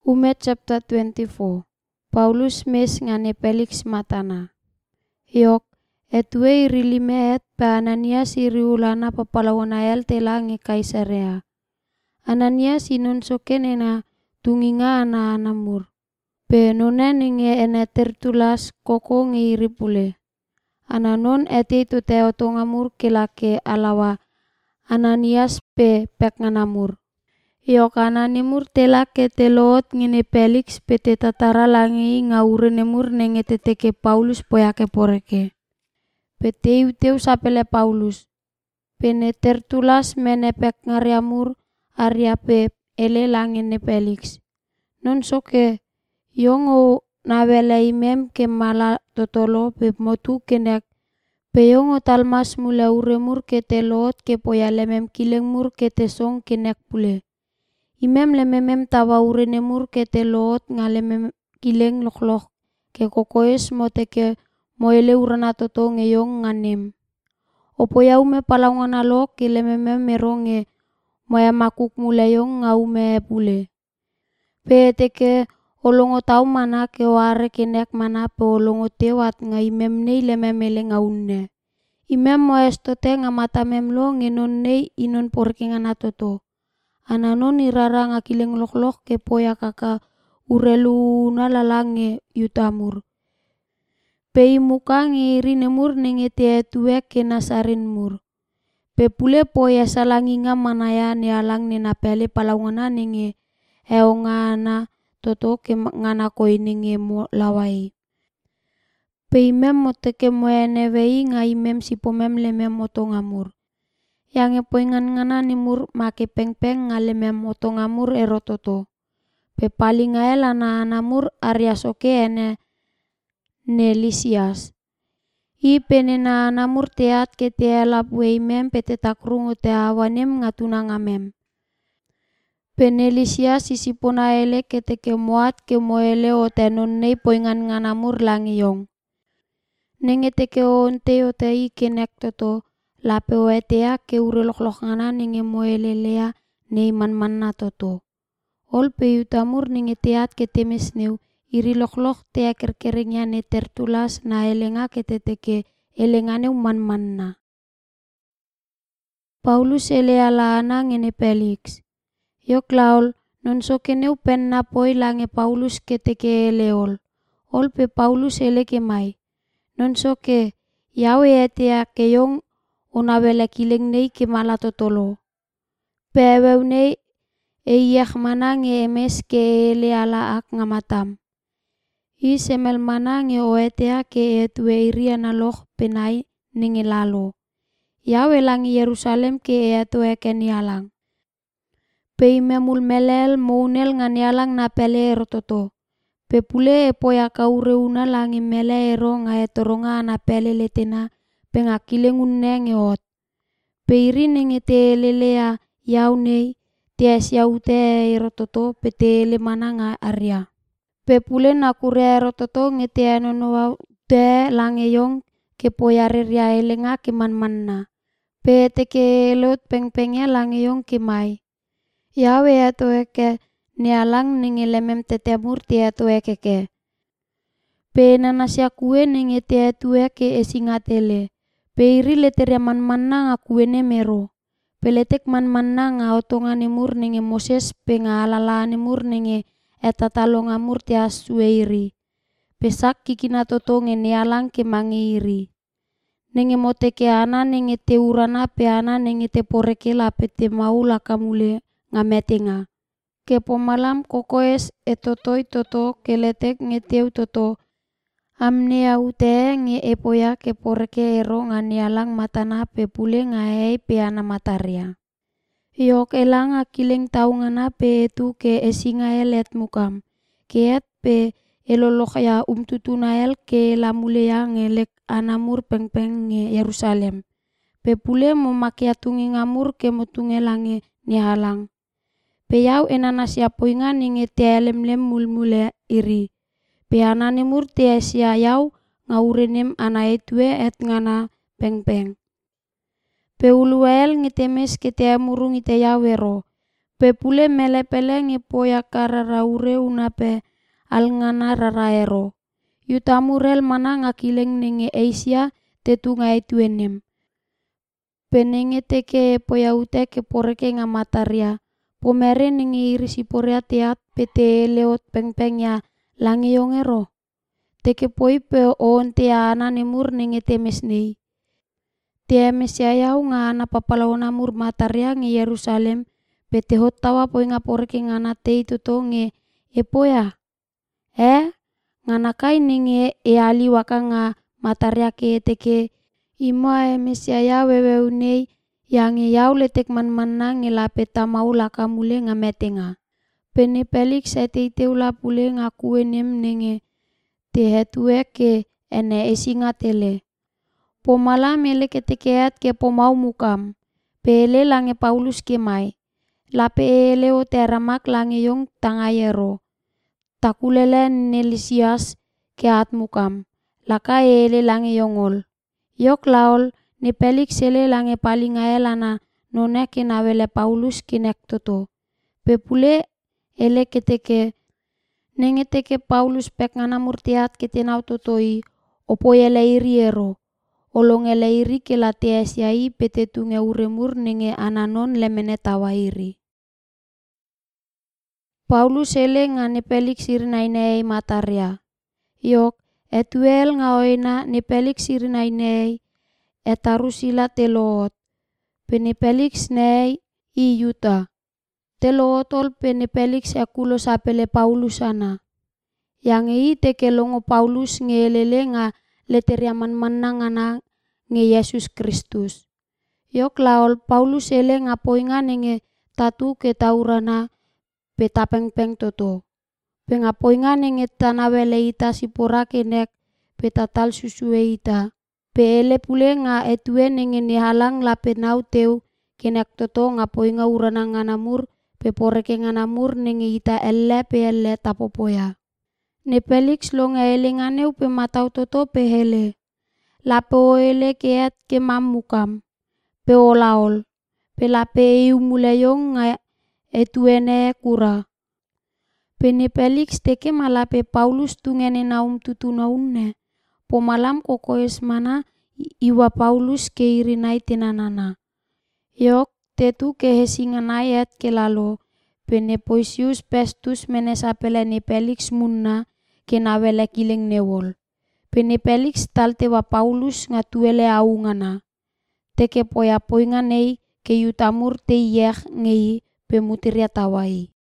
Umet chapter 24. Paulus mes ngane Felix matana. Yok, etue irilime et pa Ananias iriulana papalawonael tela nge Kaisarea. Ananias inon sokenena tunginga ana anamur. Pe nonen nge ene Tertulas koko nge iripule. Ananon eti tu teotongamur kelake alawa Ananias pe peknganamur. Yok ananimur tela ke telot ngene Felix pete tatara langi ngaurenemur nenge teteke Paulus poyake poreke. Pete uteu sapele Paulus. Pene Tertulas mene pekngariamur ariape ele langene Felix. Non soke yongo nawele imem ke mala totolo pe motu kenek pe yongo talmas mula uremur ke telot ke poyalemem kilengmur ke tesong kenek pule. Imem lememem tawa urenemur ke telot ngalemem kileng lokloh ke kokoes moteke moele urana toto ngeyong nganem. Opo yaume palaungan alok ke lememem meronge moya makuk mulayong ngaume pule. Pe teke olongo tau mana ke ware kenek mana pe olongo tewat nga imem nei lememele ngaunne. Imem moes tote ngamata memlo ngenon nei inon porkengana toto. Ananon irara ngakileng loklok ke poya kaka urelu nalalange yutamur. Pei muka ngiri nemur nenge teetue ke nasarinmur. Pe pule poya salanginga manaya ne alang ne napele palaungana nenge eongana toto ke ngana koi nenge mo lawai. Pe imem moteke moene wei nga imem sipomem lemem motongamur. Yang poingan ngana nimur make peng-peng ngalemem motongamur erototo. Pe paling ael ana-anamur ariasoke ene ne Lisias. I penena anamur teat ke teelap weimem pete takrungu te awanem ngatunangamem. Pene Lisias isipona ele keteke moat ke moele o tenon nei poingan nganamur langiyong. Nenge teke onte o tei kenek toto. Lape o etea ke ure loklok ngana nenge moelelea nei man-manna toto. Ol pe yutamur nenge teat ke temes neu iri loklok tea kerkerengnya ne Tertulas na elenga ke teteke elenga neu man-manna. Paulus ele ala ana ngene Felix. Yok laol non soke neu penna poi lange Paulus ke teke eleol. Ol pe Paulus ele ke mai. Non soke yawe etea ke yong onawele kileng nei ke mala totolo. Peweu nei eiyah mana nge emes ke ele ala ak ngamatam. I semel mana nge oetea ke etue iri analoh penai nenge lalo. Yawe langi Yerusalem ke etue ke nialang. Pe memul melel mounel nga nialang na pele erototo. Pe pule epoya kaureuna langi mele ero nga etoronga na pele letena penga kileng unne ngeot. Peiri nenge telelea yau nei tes yau te erototo pe tele mana nga arya. Pe pule nakure erototo nge te anono te langeyong ke poyare ria elenga ke man-manna. Pe teke lot peng-pengnya langeyong ke mai. Yawe atoe ke nialang nenge lemem tetemur te atoe keke. Pe nanasya kue nenge te atoe ke esingatele. Peiri leteria man-manna nga kuene mero. Peletek man-manna nga otonga nemur nenge Moses pe nga alala nemur nenge etatalonga mur te asueiri. Pesak kikina toto nge nialang ke mangeiri. Nenge moteke ana nenge te urana pe ana nenge te poreke la pe te mau lakamule nga metenga. Ke pomalam kokoes etotoi toto keletek nge teu toto. Amne au te nge epoya ke poreke ero nga nialang matana pe pule nga ei pe ana mataria. Yok elang akileng tau ngana pe etu ke esinga elet mukam. Ke et pe elolok ya tutunael ke lamule ya ngelek anamur peng-peng nge Yerusalem. Pe pule momakia tungi ngamur ke motunge lange nihalang. Pe yau enanas ya poinga nenge te lem-lem mulmule iri. Pe anane mur te sia yau ngaurenem ana etue et ngana peng-peng. Pe uluel ngetemes ke te murung ite yawero. Pe pule melepele nge poya karara ure una pe alngana raraero. Yutamurel mana ngakileng nenge Asia tetu ngai tuenem. Penenge teke poya ute ke poreke nga mataria. Pomere nenge irisi porea teat pete leot pengpeng ya langi yongero. Teke poi pe on te ana nemur nenge temes nei. Te Mesiaya nga ana papalawana mur mataria nge Yerusalem pete hotawa poi nga poreke ngana tei toto nge epoya. Ngana kai nenge ali waka nga mataria ke teke ima Mesiaya wewe unei yang yau letek man-manna nge lapeta mau laka mule nga metenga. Pene Felix ete ula pule nga kuenem nenge te hetue ke ene esinga tele. Pomala mele ketekeat ke pomau mukam. Pele lange Paulus ke mai. Lape ele o teramak lange yong tangayero. Takulele Nelisias ke at mukam. Laka ele lange yongol. Yok laol ni Felix ele lange palinga elana none ke nawele Paulus kinek toto. Pepule ele keteke nenge teke Paulus pek ngana murtiat ketenau totoi opo ele iriero. Olong ele iri ke la teesiai pete tunge uremur nenge ananon lemene tawairi. Paulus ele nga ni Felix irinainei mataria. Yok etuel nga oina ni Felix irinainei etarusila teloot. Peni Felix nei i Yuta. Telootol peni Felix ekulo sapele Paulus ana. Yang i teke longo Paulus ngelele nga leteria man-manna ngana nge Yesus Kristus. Yok laol Paulus ele nga poinga nenge tatu ke taurana peta peng-peng toto. Penga poinga nenge tanawele ita sipora kenek peta tal susue ita. Pe ele pule nga etue nenge nihalang lape nau teu kenek toto nga poinga urana ngana mur pe poreke ngana mur nenge ita elle pe elle tapopoya. Ne Felix longa ele ngane upe matau toto pe hele. Lape o ele keat ke mamukam. Pe olaol. Pe lape iu muleyong nga etuene kura. Pene Felix teke malape Paulus tungene naum tutuna unne. Pomalam kokoes mana iwa Paulus ke irinai tenanana. Yok tetu ke hesinganai et ke lalo. Pene Poisius Festus menesapele ni Felix munna ke nawele kileng newol. Pene Felix talte wa Paulus nga tuele aungana. Teke poya poinga nei ke yutamur te iyek ngei pemutiria tawai.